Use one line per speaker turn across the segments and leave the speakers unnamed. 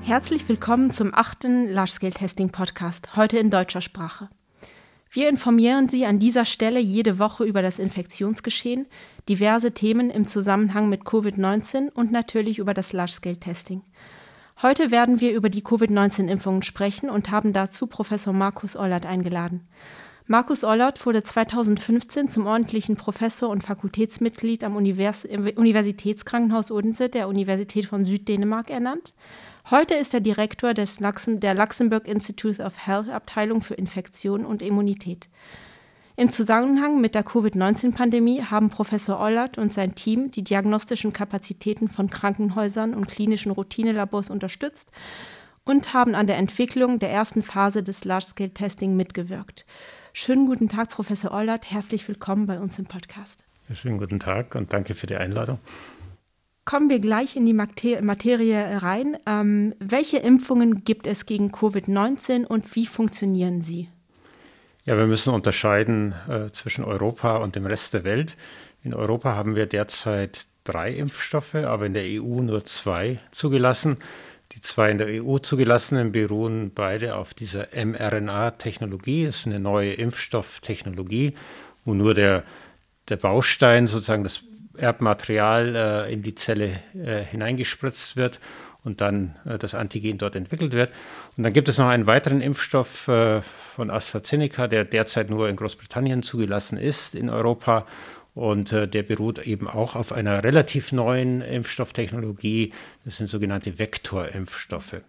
Herzlich willkommen zum 8. Large-Scale-Testing-Podcast, heute in deutscher Sprache. Wir informieren Sie an dieser Stelle jede Woche über das Infektionsgeschehen, diverse Themen im Zusammenhang mit Covid-19 und natürlich über das Large-Scale-Testing. Heute werden wir über die Covid-19-Impfungen sprechen und haben dazu Professor Markus Ollert eingeladen. Markus Ollert wurde 2015 zum ordentlichen Professor und Fakultätsmitglied am Universitätskrankenhaus Odense der Universität von Süddänemark ernannt. Heute ist er Direktor der Luxembourg Institute of Health Abteilung für Infektion und Immunität. Im Zusammenhang mit der Covid-19-Pandemie haben Professor Ollert und sein Team die diagnostischen Kapazitäten von Krankenhäusern und klinischen Routinelabors unterstützt und haben an der Entwicklung der ersten Phase des Large-Scale-Testing mitgewirkt. Schönen guten Tag, Professor Ollert. Herzlich willkommen bei uns im Podcast.
Ja, schönen guten Tag und danke für die Einladung.
Kommen wir gleich in die Materie rein. Welche Impfungen gibt es gegen Covid-19 und wie funktionieren sie?
Ja, wir müssen unterscheiden zwischen Europa und dem Rest der Welt. In Europa haben wir derzeit 3 Impfstoffe, aber in der EU nur 2 zugelassen. Die 2 in der EU zugelassenen beruhen beide auf dieser mRNA-Technologie. Es ist eine neue Impfstofftechnologie, wo nur der Baustein, sozusagen das Erbmaterial in die Zelle hineingespritzt wird und dann das Antigen dort entwickelt wird. Und dann gibt es noch einen weiteren Impfstoff von AstraZeneca, der derzeit nur in Großbritannien zugelassen ist, in Europa. Und der beruht eben auch auf einer relativ neuen Impfstofftechnologie. Das sind sogenannte Vektorimpfstoffe.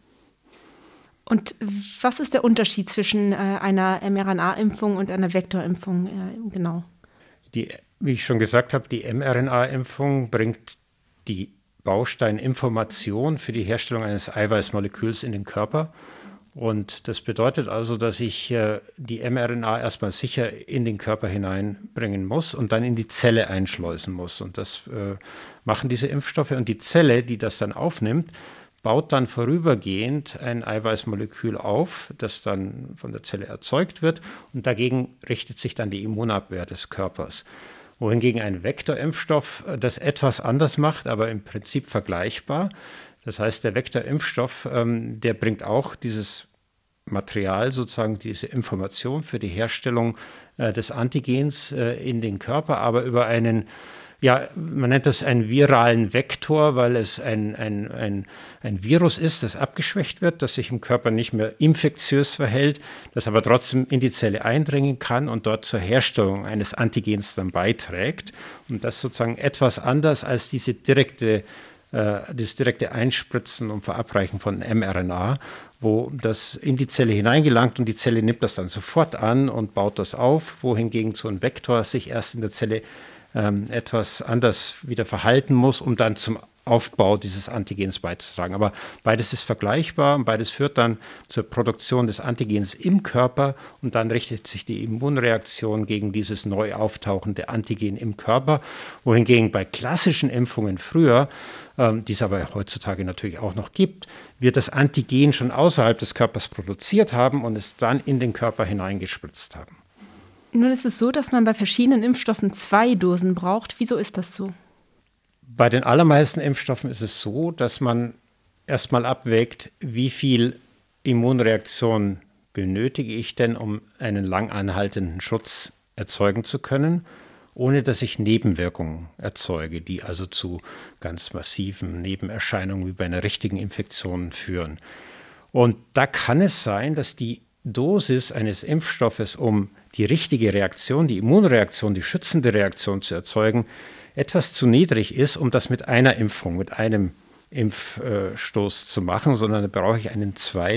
Und was ist der Unterschied zwischen einer mRNA-Impfung und einer Vektorimpfung genau?
Wie ich schon gesagt habe, die mRNA-Impfung bringt die Bausteininformation für die Herstellung eines Eiweißmoleküls in den Körper. Und das bedeutet also, dass ich die mRNA erstmal sicher in den Körper hineinbringen muss und dann in die Zelle einschleusen muss. Und das machen diese Impfstoffe. Und die Zelle, die das dann aufnimmt, baut dann vorübergehend ein Eiweißmolekül auf, das dann von der Zelle erzeugt wird. Und dagegen richtet sich dann die Immunabwehr des Körpers. Wohingegen ein Vektorimpfstoff das etwas anders macht, aber im Prinzip vergleichbar. Das heißt, der Vektorimpfstoff, der bringt auch dieses Material, sozusagen diese Information für die Herstellung des Antigens in den Körper, aber über einen, ja, man nennt das einen viralen Vektor, weil es ein Virus ist, das abgeschwächt wird, das sich im Körper nicht mehr infektiös verhält, das aber trotzdem in die Zelle eindringen kann und dort zur Herstellung eines Antigens dann beiträgt. Und das sozusagen etwas anders als das direkte Einspritzen und Verabreichen von mRNA, wo das in die Zelle hineingelangt und die Zelle nimmt das dann sofort an und baut das auf, wohingegen so ein Vektor sich erst in der Zelle etwas anders wieder verhalten muss, um dann zum Aufbau dieses Antigens beizutragen. Aber beides ist vergleichbar und beides führt dann zur Produktion des Antigens im Körper und dann richtet sich die Immunreaktion gegen dieses neu auftauchende Antigen im Körper, wohingegen bei klassischen Impfungen früher, die es aber heutzutage natürlich auch noch gibt, wir das Antigen schon außerhalb des Körpers produziert haben und es dann in den Körper hineingespritzt haben.
Nun ist es so, dass man bei verschiedenen Impfstoffen 2 Dosen braucht. Wieso ist das so?
Bei den allermeisten Impfstoffen ist es so, dass man erstmal abwägt, wie viel Immunreaktion benötige ich denn, um einen lang anhaltenden Schutz erzeugen zu können, ohne dass ich Nebenwirkungen erzeuge, die also zu ganz massiven Nebenerscheinungen wie bei einer richtigen Infektion führen. Und da kann es sein, dass die Dosis eines Impfstoffes, um die richtige Reaktion, die Immunreaktion, die schützende Reaktion zu erzeugen, etwas zu niedrig ist, um das mit einer Impfung, mit einem Impfstoß zu machen, sondern da brauche ich eine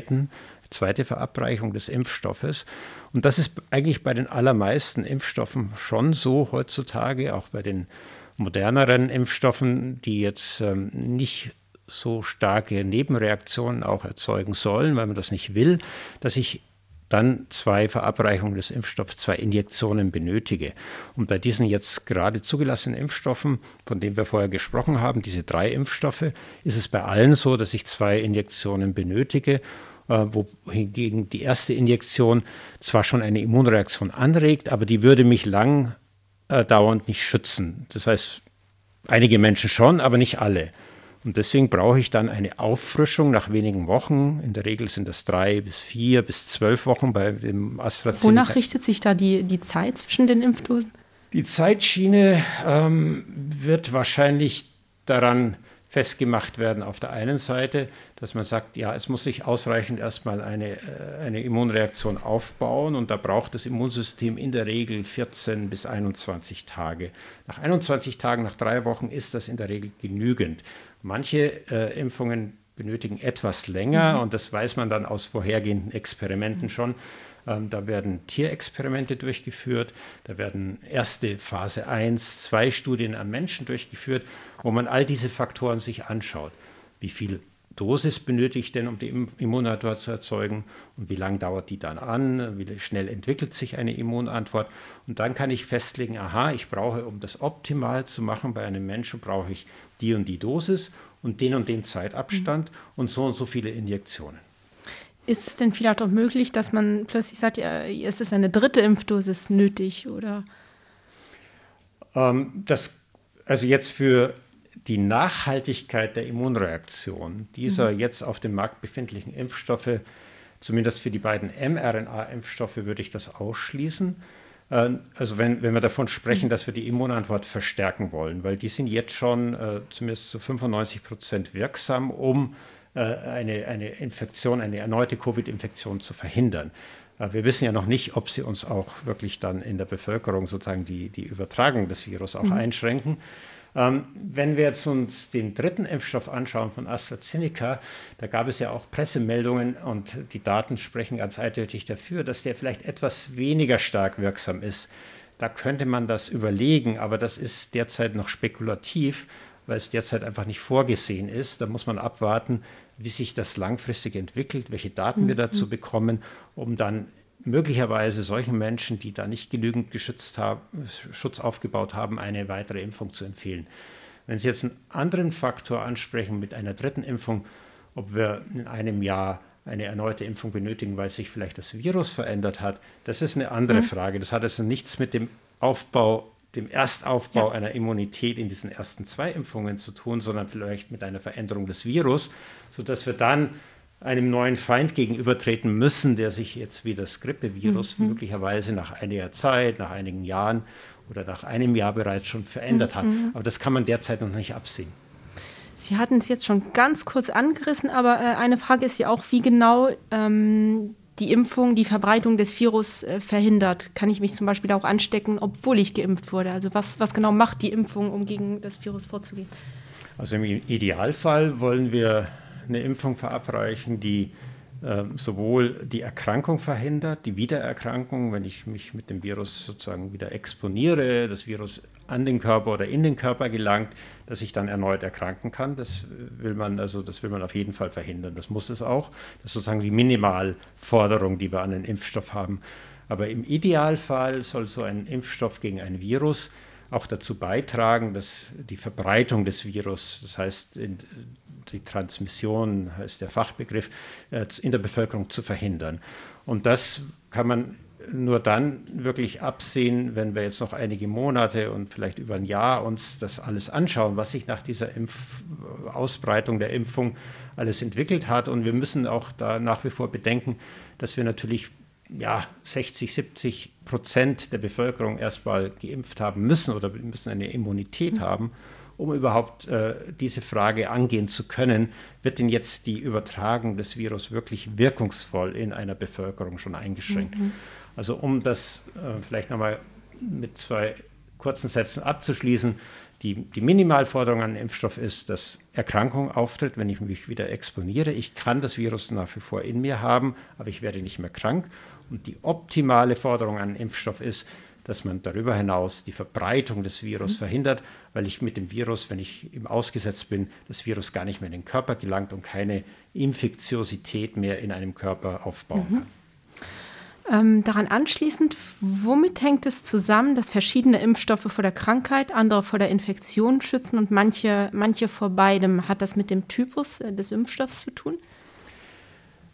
zweite Verabreichung des Impfstoffes. Und das ist eigentlich bei den allermeisten Impfstoffen schon so heutzutage, auch bei den moderneren Impfstoffen, die jetzt nicht so starke Nebenreaktionen auch erzeugen sollen, weil man das nicht will, dass ich dann 2 Verabreichungen des Impfstoffs, 2 Injektionen benötige. Und bei diesen jetzt gerade zugelassenen Impfstoffen, von denen wir vorher gesprochen haben, diese 3 Impfstoffe, ist es bei allen so, dass ich 2 Injektionen benötige, wohingegen die erste Injektion zwar schon eine Immunreaktion anregt, aber die würde mich lang dauernd nicht schützen. Das heißt, einige Menschen schon, aber nicht alle. Und deswegen brauche ich dann eine Auffrischung nach wenigen Wochen. In der Regel sind das 3 bis 4 bis 12 Wochen bei dem AstraZeneca.
Wonach richtet sich da die Zeit zwischen den Impfdosen?
Die Zeitschiene wird wahrscheinlich daran festgemacht werden, auf der einen Seite, dass man sagt, ja, es muss sich ausreichend erstmal eine Immunreaktion aufbauen und da braucht das Immunsystem in der Regel 14 bis 21 Tage. Nach 21 Tagen, nach 3 Wochen ist das in der Regel genügend. Manche Impfungen benötigen etwas länger und das weiß man dann aus vorhergehenden Experimenten schon. Da werden Tierexperimente durchgeführt, da werden erste Phase 1, 2 Studien am Menschen durchgeführt, wo man all diese Faktoren sich anschaut. Wie viel Dosis benötige ich denn, um die Immunantwort zu erzeugen und wie lange dauert die dann an, wie schnell entwickelt sich eine Immunantwort und dann kann ich festlegen, aha, ich brauche, um das optimal zu machen bei einem Menschen, brauche ich die und die Dosis und den Zeitabstand und so viele Injektionen.
Ist es denn vielleicht auch möglich, dass man plötzlich sagt, ja, es ist eine 3. Impfdosis nötig, oder?
Also jetzt für die Nachhaltigkeit der Immunreaktion dieser jetzt auf dem Markt befindlichen Impfstoffe, zumindest für die beiden mRNA-Impfstoffe, würde ich das ausschließen. Also wenn wir davon sprechen, dass wir die Immunantwort verstärken wollen, weil die sind jetzt schon zumindest zu 95% wirksam, um eine Infektion, eine erneute Covid-Infektion zu verhindern. Wir wissen ja noch nicht, ob sie uns auch wirklich dann in der Bevölkerung sozusagen die Übertragung des Virus auch einschränken. Wenn wir jetzt uns den 3. Impfstoff anschauen von AstraZeneca, da gab es ja auch Pressemeldungen und die Daten sprechen ganz eindeutig dafür, dass der vielleicht etwas weniger stark wirksam ist. Da könnte man das überlegen, aber das ist derzeit noch spekulativ, weil es derzeit einfach nicht vorgesehen ist. Da muss man abwarten, wie sich das langfristig entwickelt, welche Daten wir dazu bekommen, um dann möglicherweise solchen Menschen, die da nicht genügend Schutz aufgebaut haben, eine weitere Impfung zu empfehlen. Wenn Sie jetzt einen anderen Faktor ansprechen mit einer 3. Impfung, ob wir in einem Jahr eine erneute Impfung benötigen, weil sich vielleicht das Virus verändert hat, das ist eine andere Frage. Das hat also nichts mit dem Erstaufbau einer Immunität in diesen ersten 2 Impfungen zu tun, sondern vielleicht mit einer Veränderung des Virus, sodass wir dann einem neuen Feind gegenübertreten müssen, der sich jetzt wie das Grippevirus möglicherweise nach einiger Zeit, nach einigen Jahren oder nach einem Jahr bereits schon verändert hat. Aber das kann man derzeit noch nicht absehen.
Sie hatten es jetzt schon ganz kurz angerissen, aber eine Frage ist ja auch, wie genau die Impfung die Verbreitung des Virus verhindert. Kann ich mich zum Beispiel auch anstecken, obwohl ich geimpft wurde? Also was genau macht die Impfung, um gegen das Virus vorzugehen?
Also im Idealfall wollen wir eine Impfung verabreichen, die sowohl die Erkrankung verhindert, die Wiedererkrankung, wenn ich mich mit dem Virus sozusagen wieder exponiere, das Virus an den Körper oder in den Körper gelangt, dass ich dann erneut erkranken kann. Das will man auf jeden Fall verhindern. Das muss es auch. Das ist sozusagen die Minimalforderung, die wir an den Impfstoff haben. Aber im Idealfall soll so ein Impfstoff gegen ein Virus auch dazu beitragen, dass die Verbreitung des Virus, das heißt die Transmission, heißt der Fachbegriff, in der Bevölkerung zu verhindern. Und das kann man nur dann wirklich absehen, wenn wir jetzt noch einige Monate und vielleicht über ein Jahr uns das alles anschauen, was sich nach dieser Ausbreitung der Impfung alles entwickelt hat. Und wir müssen auch da nach wie vor bedenken, dass wir natürlich 60-70% der Bevölkerung erstmal geimpft haben müssen oder wir müssen eine Immunität haben, um überhaupt diese Frage angehen zu können, wird denn jetzt die Übertragung des Virus wirklich wirkungsvoll in einer Bevölkerung schon eingeschränkt? Also um das vielleicht nochmal mit 2 kurzen Sätzen abzuschließen, die Minimalforderung an den Impfstoff ist, dass Erkrankung auftritt, wenn ich mich wieder exponiere. Ich kann das Virus nach wie vor in mir haben, aber ich werde nicht mehr krank. Und die optimale Forderung an den Impfstoff ist, dass man darüber hinaus die Verbreitung des Virus verhindert, weil ich mit dem Virus, wenn ich ihm ausgesetzt bin, das Virus gar nicht mehr in den Körper gelangt und keine Infektiosität mehr in einem Körper aufbauen kann.
Daran anschließend, womit hängt es zusammen, dass verschiedene Impfstoffe vor der Krankheit, andere vor der Infektion schützen und manche vor beidem? Hat das mit dem Typus des Impfstoffs zu tun?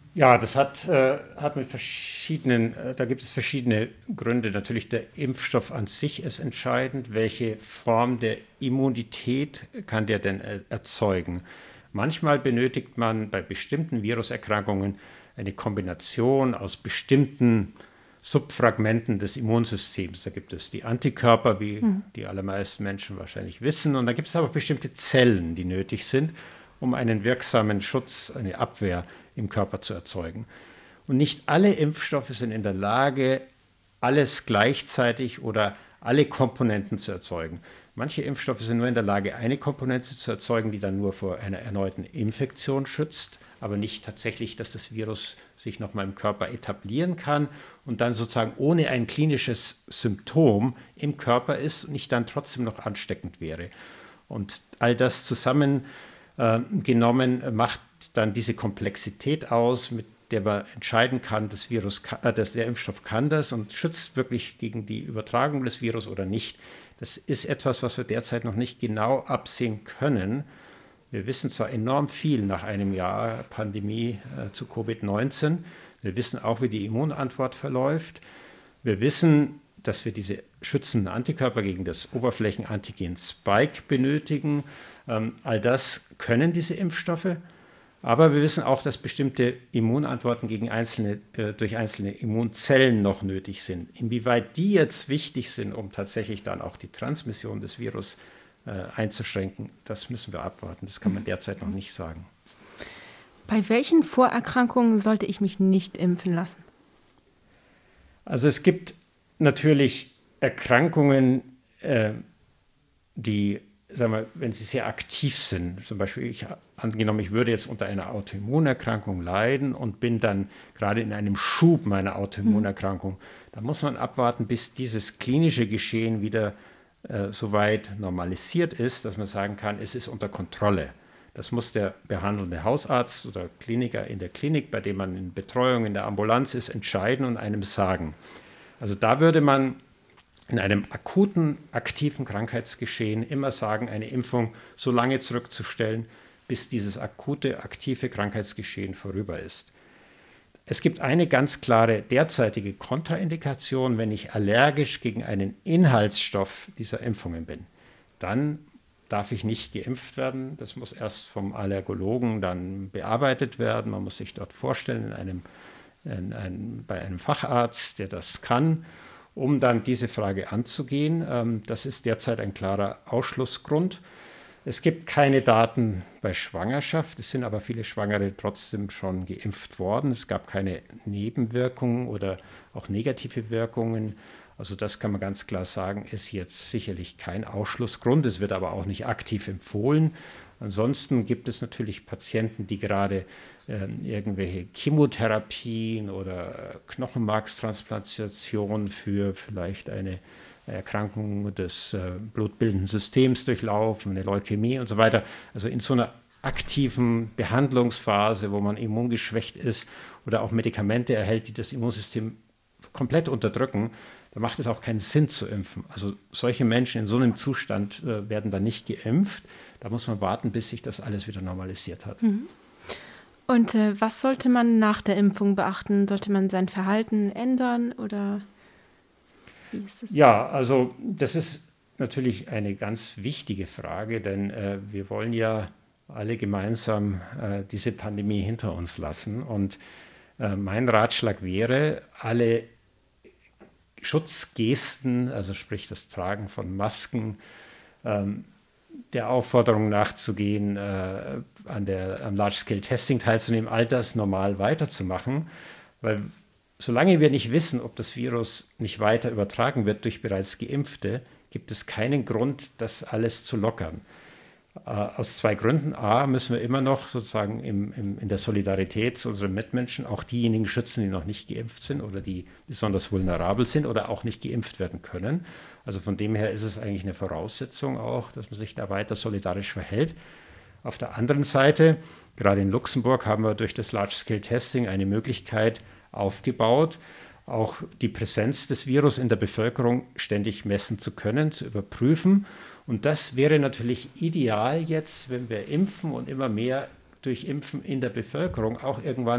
Ja, das hat mit verschiedenen, da gibt es verschiedene Gründe. Natürlich der Impfstoff an sich ist entscheidend. Welche Form der Immunität kann der denn erzeugen? Manchmal benötigt man bei bestimmten Viruserkrankungen eine Kombination aus bestimmten Subfragmenten des Immunsystems. Da gibt es die Antikörper, wie die allermeisten Menschen wahrscheinlich wissen. Und da gibt es aber bestimmte Zellen, die nötig sind, um einen wirksamen Schutz, eine Abwehr im Körper zu erzeugen. Und nicht alle Impfstoffe sind in der Lage, alles gleichzeitig oder alle Komponenten zu erzeugen. Manche Impfstoffe sind nur in der Lage, eine Komponente zu erzeugen, die dann nur vor einer erneuten Infektion schützt, aber nicht tatsächlich, dass das Virus sich nochmal im Körper etablieren kann und dann sozusagen ohne ein klinisches Symptom im Körper ist und nicht dann trotzdem noch ansteckend wäre. Und all das zusammengenommen macht dann diese Komplexität aus, mit der man entscheiden kann, dass der Impfstoff kann das und schützt wirklich gegen die Übertragung des Virus oder nicht. Das ist etwas, was wir derzeit noch nicht genau absehen können. Wir wissen zwar enorm viel nach einem Jahr Pandemie zu Covid-19. Wir wissen auch, wie die Immunantwort verläuft. Wir wissen, dass wir diese schützenden Antikörper gegen das Oberflächenantigen Spike benötigen. All das können diese Impfstoffe. Aber wir wissen auch, dass bestimmte Immunantworten durch einzelne Immunzellen noch nötig sind. Inwieweit die jetzt wichtig sind, um tatsächlich dann auch die Transmission des Virus einzuschränken, das müssen wir abwarten. Das kann man derzeit noch nicht sagen.
Bei welchen Vorerkrankungen sollte ich mich nicht impfen lassen?
Also es gibt natürlich Erkrankungen, die, sagen wir, wenn sie sehr aktiv sind, zum Beispiel angenommen, ich würde jetzt unter einer Autoimmunerkrankung leiden und bin dann gerade in einem Schub meiner Autoimmunerkrankung, da muss man abwarten, bis dieses klinische Geschehen wieder soweit normalisiert ist, dass man sagen kann, es ist unter Kontrolle. Das muss der behandelnde Hausarzt oder Kliniker in der Klinik, bei dem man in Betreuung in der Ambulanz ist, entscheiden und einem sagen. Also da würde man in einem akuten, aktiven Krankheitsgeschehen immer sagen, eine Impfung so lange zurückzustellen, bis dieses akute, aktive Krankheitsgeschehen vorüber ist. Es gibt eine ganz klare derzeitige Kontraindikation, wenn ich allergisch gegen einen Inhaltsstoff dieser Impfungen bin. Dann darf ich nicht geimpft werden. Das muss erst vom Allergologen dann bearbeitet werden. Man muss sich dort vorstellen bei einem Facharzt, der das kann, um dann diese Frage anzugehen. Das ist derzeit ein klarer Ausschlussgrund. Es gibt keine Daten bei Schwangerschaft, es sind aber viele Schwangere trotzdem schon geimpft worden. Es gab keine Nebenwirkungen oder auch negative Wirkungen. Also das kann man ganz klar sagen, ist jetzt sicherlich kein Ausschlussgrund. Es wird aber auch nicht aktiv empfohlen. Ansonsten gibt es natürlich Patienten, die gerade irgendwelche Chemotherapien oder Knochenmarkstransplantation für vielleicht eine Erkrankung des blutbildenden Systems durchlaufen, eine Leukämie und so weiter. Also in so einer aktiven Behandlungsphase, wo man immungeschwächt ist oder auch Medikamente erhält, die das Immunsystem komplett unterdrücken, da macht es auch keinen Sinn zu impfen. Also solche Menschen in so einem Zustand werden dann nicht geimpft. Da muss man warten, bis sich das alles wieder normalisiert hat.
Und was sollte man nach der Impfung beachten? Sollte man sein Verhalten ändern oder wie ist das?
Ja, also das ist natürlich eine ganz wichtige Frage, denn wir wollen ja alle gemeinsam diese Pandemie hinter uns lassen. Und mein Ratschlag wäre, alle Schutzgesten, also sprich das Tragen von Masken, der Aufforderung nachzugehen, am Large-Scale-Testing teilzunehmen, all das normal weiterzumachen, weil solange wir nicht wissen, ob das Virus nicht weiter übertragen wird durch bereits Geimpfte, gibt es keinen Grund, das alles zu lockern. Aus zwei Gründen. A, müssen wir immer noch sozusagen in der Solidarität zu unseren Mitmenschen auch diejenigen schützen, die noch nicht geimpft sind oder die besonders vulnerabel sind oder auch nicht geimpft werden können. Also von dem her ist es eigentlich eine Voraussetzung auch, dass man sich da weiter solidarisch verhält. Auf der anderen Seite, gerade in Luxemburg haben wir durch das Large-Scale-Testing eine Möglichkeit aufgebaut, auch die Präsenz des Virus in der Bevölkerung ständig messen zu können, zu überprüfen. Und das wäre natürlich ideal jetzt, wenn wir impfen und immer mehr durch Impfen in der Bevölkerung auch irgendwann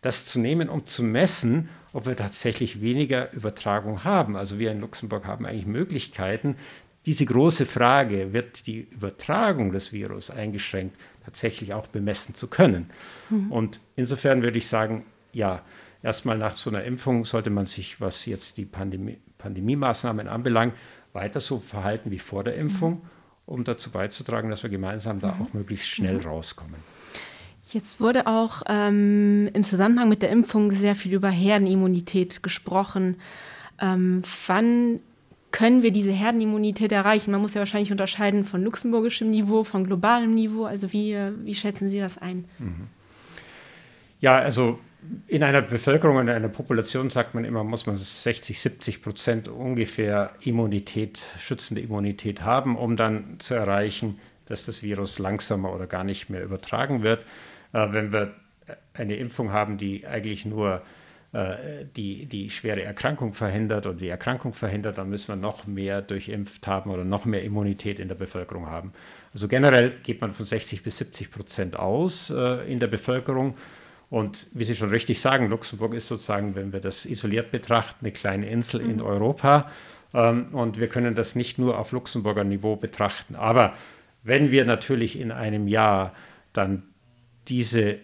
das zu nehmen, um zu messen, ob wir tatsächlich weniger Übertragung haben. Also wir in Luxemburg haben eigentlich Möglichkeiten, diese große Frage, wird die Übertragung des Virus eingeschränkt, tatsächlich auch bemessen zu können. Und insofern würde ich sagen, ja, erstmal nach so einer Impfung sollte man sich, was jetzt die Pandemiemaßnahmen anbelangt, weiter so verhalten wie vor der Impfung, um dazu beizutragen, dass wir gemeinsam da auch möglichst schnell rauskommen.
Jetzt wurde auch im Zusammenhang mit der Impfung sehr viel über Herdenimmunität gesprochen. Wann können wir diese Herdenimmunität erreichen? Man muss ja wahrscheinlich unterscheiden von luxemburgischem Niveau, von globalem Niveau. Also wie schätzen Sie das ein?
Ja, also in einer Bevölkerung, in einer Population sagt man immer, muss man 60-70% ungefähr schützende Immunität haben, um dann zu erreichen, dass das Virus langsamer oder gar nicht mehr übertragen wird. Wenn wir eine Impfung haben, die eigentlich nur die schwere Erkrankung verhindert oder die Erkrankung verhindert, dann müssen wir noch mehr durchimpft haben oder noch mehr Immunität in der Bevölkerung haben. Also generell geht man von 60-70% aus in der Bevölkerung. Und wie Sie schon richtig sagen, Luxemburg ist sozusagen, wenn wir das isoliert betrachten, eine kleine Insel in Europa. Und wir können das nicht nur auf Luxemburger Niveau betrachten. Aber wenn wir natürlich in einem Jahr dann diese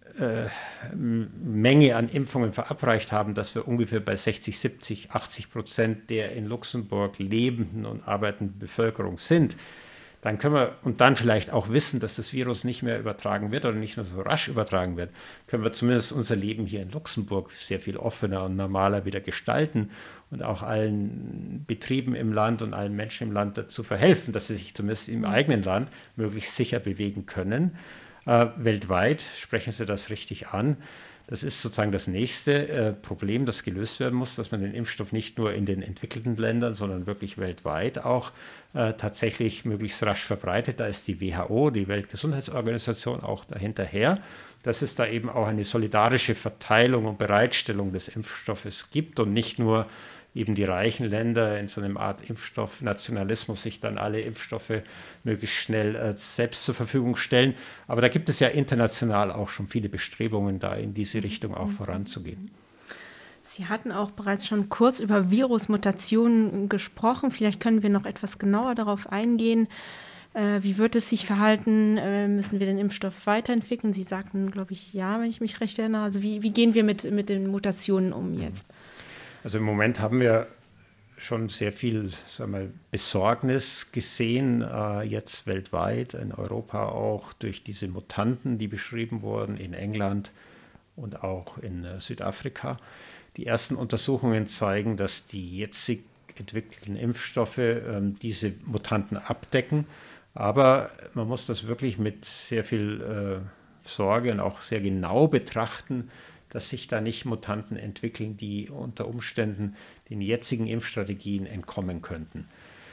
Menge an Impfungen verabreicht haben, dass wir ungefähr bei 60, 70, 80% der in Luxemburg lebenden und arbeitenden Bevölkerung sind, dann können wir, und dann vielleicht auch wissen, dass das Virus nicht mehr übertragen wird oder nicht mehr so rasch übertragen wird, können wir zumindest unser Leben hier in Luxemburg sehr viel offener und normaler wieder gestalten und auch allen Betrieben im Land und allen Menschen im Land dazu verhelfen, dass sie sich zumindest im eigenen Land möglichst sicher bewegen können. Weltweit sprechen Sie das richtig an. Das ist sozusagen das nächste Problem, das gelöst werden muss, dass man den Impfstoff nicht nur in den entwickelten Ländern, sondern wirklich weltweit auch tatsächlich möglichst rasch verbreitet. Da ist die WHO, die Weltgesundheitsorganisation, auch dahinterher, dass es da eben auch eine solidarische Verteilung und Bereitstellung des Impfstoffes gibt und nicht nur eben die reichen Länder in so einer Art Impfstoffnationalismus sich dann alle Impfstoffe möglichst schnell selbst zur Verfügung stellen. Aber da gibt es ja international auch schon viele Bestrebungen, da in diese Richtung auch voranzugehen.
Sie hatten auch bereits schon kurz über Virusmutationen gesprochen. Vielleicht können wir noch etwas genauer darauf eingehen. Wie wird es sich verhalten? Müssen wir den Impfstoff weiterentwickeln? Sie sagten, glaube ich, ja, wenn ich mich recht erinnere. Also wie gehen wir mit den Mutationen um jetzt?
Also im Moment haben wir schon sehr viel, sagen wir, Besorgnis gesehen, jetzt weltweit, in Europa auch durch diese Mutanten, die beschrieben wurden, in England und auch in Südafrika. Die ersten Untersuchungen zeigen, dass die jetzig entwickelten Impfstoffe diese Mutanten abdecken. Aber man muss das wirklich mit sehr viel Sorge und auch sehr genau betrachten, dass sich da nicht Mutanten entwickeln, die unter Umständen den jetzigen Impfstrategien entkommen könnten.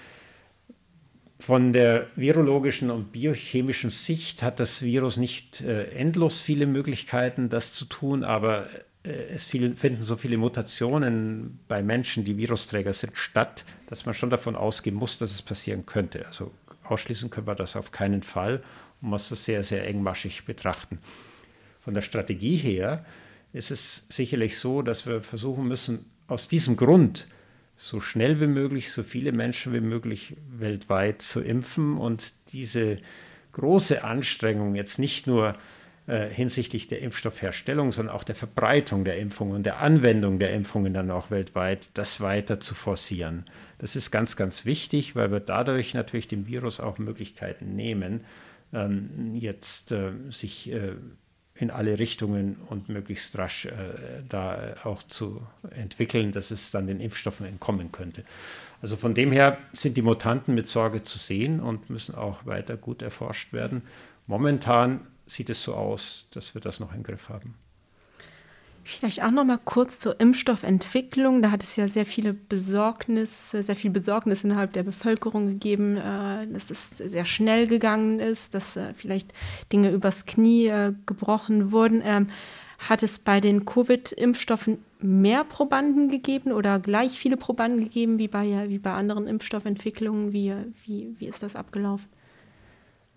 Von der virologischen und biochemischen Sicht hat das Virus nicht endlos viele Möglichkeiten, das zu tun, aber es finden so viele Mutationen bei Menschen, die Virusträger sind, statt, dass man schon davon ausgehen muss, dass es passieren könnte. Also ausschließen können wir das auf keinen Fall und muss das sehr, sehr engmaschig betrachten. Von der Strategie her ist es sicherlich so, dass wir versuchen müssen, aus diesem Grund so schnell wie möglich, so viele Menschen wie möglich weltweit zu impfen und diese große Anstrengung jetzt nicht nur hinsichtlich der Impfstoffherstellung, sondern auch der Verbreitung der Impfungen und der Anwendung der Impfungen dann auch weltweit, das weiter zu forcieren. Das ist ganz, ganz wichtig, weil wir dadurch natürlich dem Virus auch Möglichkeiten nehmen, jetzt sich in alle Richtungen und möglichst rasch da auch zu entwickeln, dass es dann den Impfstoffen entkommen könnte. Also von dem her sind die Mutanten mit Sorge zu sehen und müssen auch weiter gut erforscht werden. Momentan sieht es so aus, dass wir das noch im Griff haben.
Vielleicht auch noch mal kurz zur Impfstoffentwicklung. Da hat es ja sehr viel Besorgnis innerhalb der Bevölkerung gegeben, dass es sehr schnell gegangen ist, dass vielleicht Dinge übers Knie gebrochen wurden. Hat es bei den Covid-Impfstoffen mehr Probanden gegeben oder gleich viele Probanden gegeben wie bei anderen Impfstoffentwicklungen? Wie ist das abgelaufen?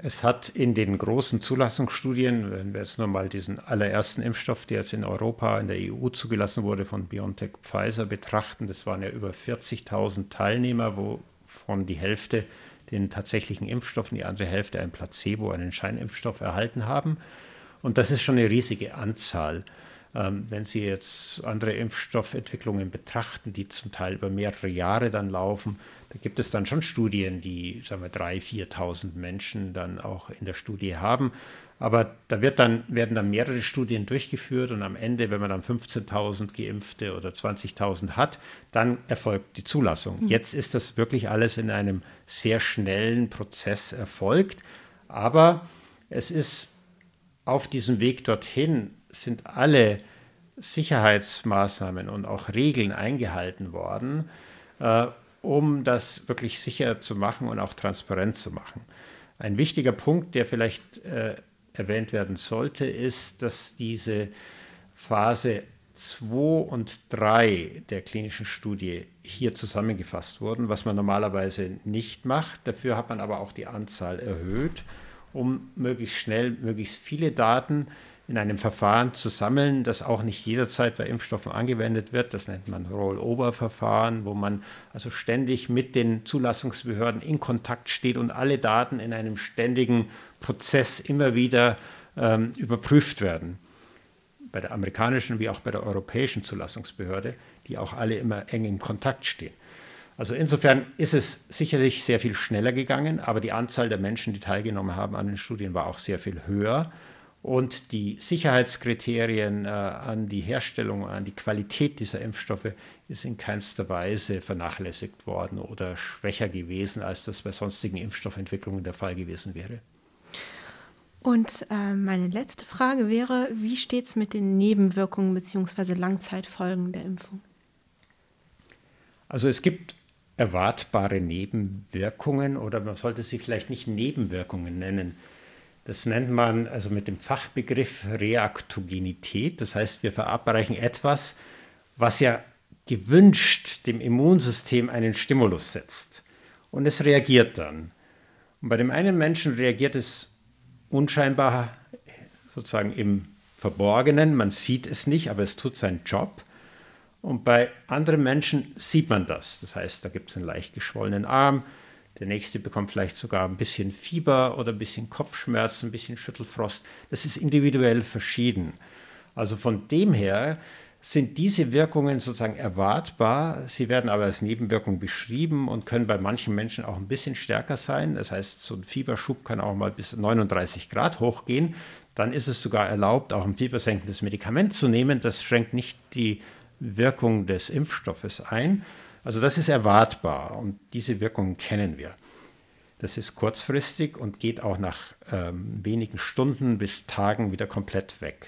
Es hat in den großen Zulassungsstudien, wenn wir jetzt nur mal diesen allerersten Impfstoff, der jetzt in Europa, in der EU zugelassen wurde, von BioNTech Pfizer betrachten, das waren ja über 40.000 Teilnehmer, wovon die Hälfte den tatsächlichen Impfstoff und die andere Hälfte ein Placebo, einen Scheinimpfstoff erhalten haben. Und das ist schon eine riesige Anzahl. Wenn Sie jetzt andere Impfstoffentwicklungen betrachten, die zum Teil über mehrere Jahre dann laufen, da gibt es dann schon Studien, die, sagen wir, 3.000, 4.000 Menschen dann auch in der Studie haben. Aber da werden dann mehrere Studien durchgeführt und am Ende, wenn man dann 15.000 Geimpfte oder 20.000 hat, dann erfolgt die Zulassung. Jetzt ist das wirklich alles in einem sehr schnellen Prozess erfolgt, aber es ist auf diesem Weg dorthin sind alle Sicherheitsmaßnahmen und auch Regeln eingehalten worden, um das wirklich sicher zu machen und auch transparent zu machen. Ein wichtiger Punkt, der vielleicht erwähnt werden sollte, ist, dass diese Phase 2 und 3 der klinischen Studie hier zusammengefasst wurden, was man normalerweise nicht macht. Dafür hat man aber auch die Anzahl erhöht, um möglichst schnell, möglichst viele Daten in einem Verfahren zu sammeln, das auch nicht jederzeit bei Impfstoffen angewendet wird. Das nennt man Roll-over-Verfahren, wo man also ständig mit den Zulassungsbehörden in Kontakt steht und alle Daten in einem ständigen Prozess immer wieder überprüft werden. Bei der amerikanischen wie auch bei der europäischen Zulassungsbehörde, die auch alle immer eng in Kontakt stehen. Also insofern ist es sicherlich sehr viel schneller gegangen, aber die Anzahl der Menschen, die teilgenommen haben an den Studien, war auch sehr viel höher. Und die Sicherheitskriterien an die Herstellung, an die Qualität dieser Impfstoffe ist in keinster Weise vernachlässigt worden oder schwächer gewesen, als das bei sonstigen Impfstoffentwicklungen der Fall gewesen wäre.
Und meine letzte Frage wäre, wie steht es mit den Nebenwirkungen bzw. Langzeitfolgen der Impfung?
Also es gibt erwartbare Nebenwirkungen oder man sollte sie vielleicht nicht Nebenwirkungen nennen. Das nennt man also mit dem Fachbegriff Reaktogenität. Das heißt, wir verabreichen etwas, was ja gewünscht dem Immunsystem einen Stimulus setzt. Und es reagiert dann. Und bei dem einen Menschen reagiert es unscheinbar, sozusagen im Verborgenen. Man sieht es nicht, aber es tut seinen Job. Und bei anderen Menschen sieht man das. Das heißt, da gibt es einen leicht geschwollenen Arm. Der nächste bekommt vielleicht sogar ein bisschen Fieber oder ein bisschen Kopfschmerzen, ein bisschen Schüttelfrost. Das ist individuell verschieden. Also von dem her sind diese Wirkungen sozusagen erwartbar. Sie werden aber als Nebenwirkung beschrieben und können bei manchen Menschen auch ein bisschen stärker sein. Das heißt, so ein Fieberschub kann auch mal bis 39 Grad hochgehen. Dann ist es sogar erlaubt, auch ein fiebersenkendes Medikament zu nehmen. Das schränkt nicht die Wirkung des Impfstoffes ein. Also das ist erwartbar und diese Wirkungen kennen wir. Das ist kurzfristig und geht auch nach wenigen Stunden bis Tagen wieder komplett weg.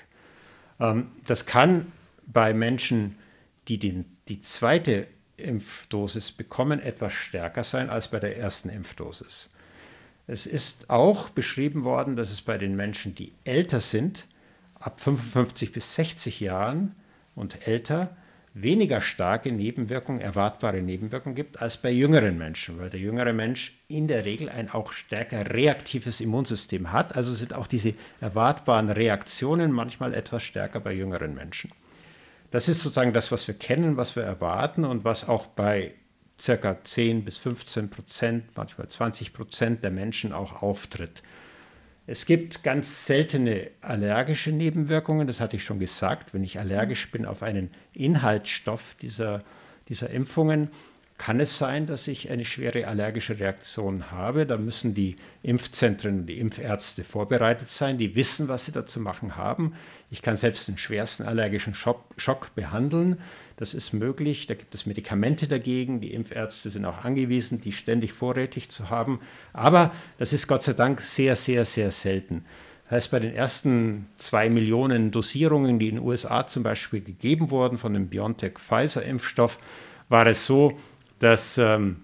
Das kann bei Menschen, die die zweite Impfdosis bekommen, etwas stärker sein als bei der ersten Impfdosis. Es ist auch beschrieben worden, dass es bei den Menschen, die älter sind, ab 55 bis 60 Jahren und älter, weniger starke Nebenwirkungen, erwartbare Nebenwirkungen gibt als bei jüngeren Menschen, weil der jüngere Mensch in der Regel ein auch stärker reaktives Immunsystem hat. Also sind auch diese erwartbaren Reaktionen manchmal etwas stärker bei jüngeren Menschen. Das ist sozusagen das, was wir kennen, was wir erwarten und was auch bei ca. 10 bis 15%, manchmal 20% der Menschen auch auftritt. Es gibt ganz seltene allergische Nebenwirkungen, das hatte ich schon gesagt. Wenn ich allergisch bin auf einen Inhaltsstoff dieser Impfungen, kann es sein, dass ich eine schwere allergische Reaktion habe. Da müssen die Impfzentren und die Impfärzte vorbereitet sein, die wissen, was sie da zu machen haben. Ich kann selbst den schwersten allergischen Schock behandeln. Das ist möglich, da gibt es Medikamente dagegen. Die Impfärzte sind auch angewiesen, die ständig vorrätig zu haben. Aber das ist Gott sei Dank sehr, sehr, sehr selten. Das heißt, bei den ersten 2 Millionen Dosierungen, die in den USA zum Beispiel gegeben wurden von dem BioNTech-Pfizer-Impfstoff, war es so, dass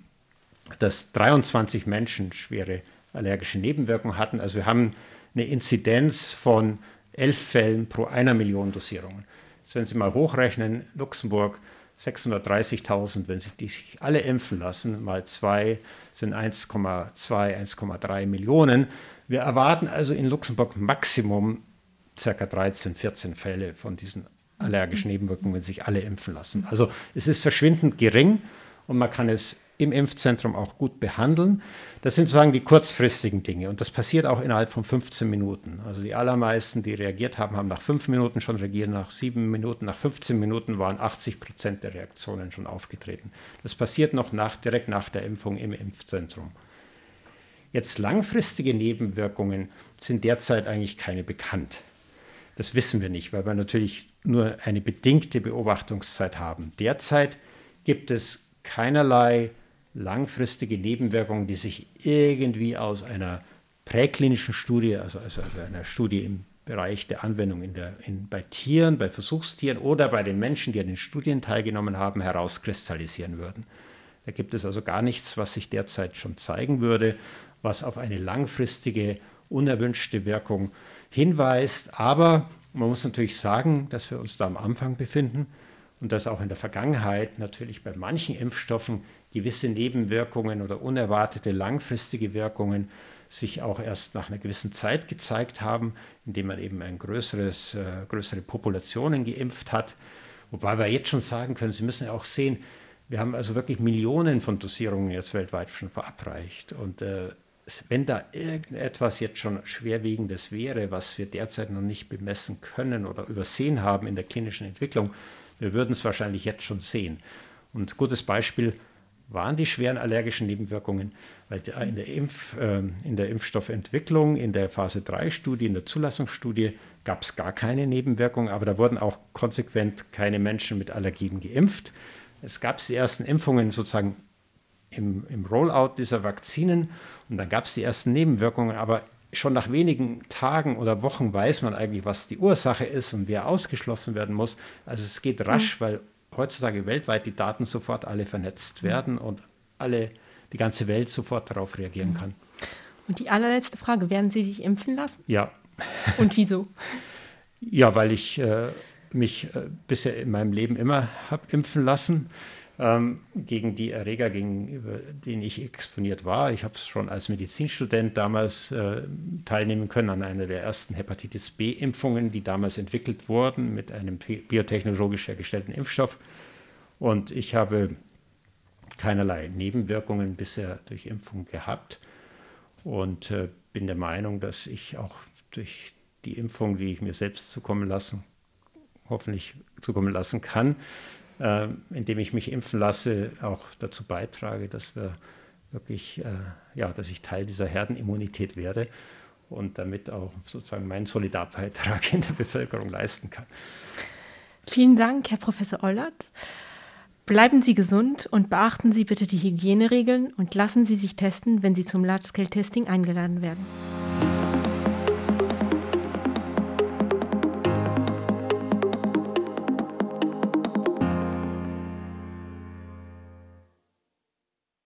23 Menschen schwere allergische Nebenwirkungen hatten. Also wir haben eine Inzidenz von 11 Fällen pro 1 Million Dosierungen. Wenn Sie mal hochrechnen, Luxemburg 630.000, wenn die sich alle impfen lassen, mal 2 sind 1,2, 1,3 Millionen. Wir erwarten also in Luxemburg Maximum ca. 13, 14 Fälle von diesen allergischen Nebenwirkungen, wenn sich alle impfen lassen. Also es ist verschwindend gering und man kann es im Impfzentrum auch gut behandeln. Das sind sozusagen die kurzfristigen Dinge und das passiert auch innerhalb von 15 Minuten. Also die allermeisten, die reagiert haben, haben nach 5 Minuten schon reagiert, nach 7 Minuten, nach 15 Minuten waren 80% der Reaktionen schon aufgetreten. Das passiert noch direkt nach der Impfung im Impfzentrum. Jetzt langfristige Nebenwirkungen sind derzeit eigentlich keine bekannt. Das wissen wir nicht, weil wir natürlich nur eine bedingte Beobachtungszeit haben. Derzeit gibt es keinerlei langfristige Nebenwirkungen, die sich irgendwie aus einer präklinischen Studie, also einer Studie im Bereich der Anwendung bei Tieren, bei Versuchstieren oder bei den Menschen, die an den Studien teilgenommen haben, herauskristallisieren würden. Da gibt es also gar nichts, was sich derzeit schon zeigen würde, was auf eine langfristige, unerwünschte Wirkung hinweist. Aber man muss natürlich sagen, dass wir uns da am Anfang befinden und dass auch in der Vergangenheit natürlich bei manchen Impfstoffen gewisse Nebenwirkungen oder unerwartete langfristige Wirkungen sich auch erst nach einer gewissen Zeit gezeigt haben, indem man eben größere Populationen geimpft hat. Wobei wir jetzt schon sagen können, Sie müssen ja auch sehen, wir haben also wirklich Millionen von Dosierungen jetzt weltweit schon verabreicht. Und wenn da irgendetwas jetzt schon Schwerwiegendes wäre, was wir derzeit noch nicht bemessen können oder übersehen haben in der klinischen Entwicklung, wir würden es wahrscheinlich jetzt schon sehen. Und ein gutes Beispiel waren die schweren allergischen Nebenwirkungen, weil in der Impfstoffentwicklung, in der Phase-3-Studie, in der Zulassungsstudie gab es gar keine Nebenwirkungen, aber da wurden auch konsequent keine Menschen mit Allergien geimpft. Es gab die ersten Impfungen sozusagen im Rollout dieser Vakzinen und dann gab es die ersten Nebenwirkungen, aber schon nach wenigen Tagen oder Wochen weiß man eigentlich, was die Ursache ist und wer ausgeschlossen werden muss. Also es geht rasch, weil heutzutage weltweit die Daten sofort alle vernetzt werden und die ganze Welt sofort darauf reagieren kann.
Und die allerletzte Frage, werden Sie sich impfen lassen?
Ja.
Und wieso?
Ja, weil ich mich bisher in meinem Leben immer habe impfen lassen gegen die Erreger, gegenüber denen ich exponiert war. Ich habe schon als Medizinstudent damals teilnehmen können an einer der ersten Hepatitis-B-Impfungen, die damals entwickelt wurden mit einem biotechnologisch hergestellten Impfstoff. Und ich habe keinerlei Nebenwirkungen bisher durch Impfung gehabt und bin der Meinung, dass ich auch durch die Impfung, die ich mir selbst hoffentlich zukommen lassen kann, indem ich mich impfen lasse, auch dazu beitrage, dass wir wirklich, dass ich Teil dieser Herdenimmunität werde und damit auch sozusagen meinen Solidarbeitrag in der Bevölkerung leisten kann.
Vielen Dank, Herr Professor Ollert. Bleiben Sie gesund und beachten Sie bitte die Hygieneregeln und lassen Sie sich testen, wenn Sie zum Large-Scale-Testing eingeladen werden.